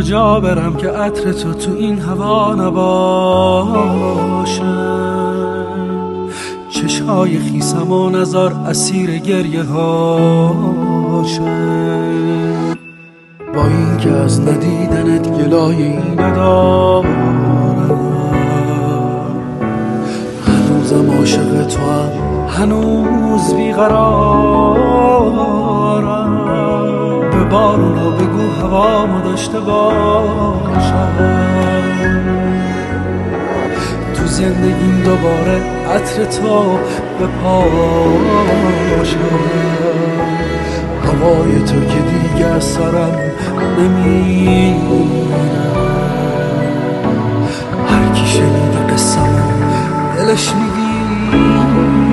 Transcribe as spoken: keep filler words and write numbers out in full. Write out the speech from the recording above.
کجا برم که عطر تو تو این هوا نباشه؟ چشهای خیسم و نزار اسیر گریه هاشه. با این که از ندیدنت گلایه‌ای ندارم، هنوزم عاشق تو هم، هنوز بیقرارم. به بارونو بگو هوامو داشته باشم، تو زندگیم دوباره عطر تو به پاشم. هوای تو که دیگه از سرم نمیره، هر کی شنیده قصه‌مو دلش میگیره.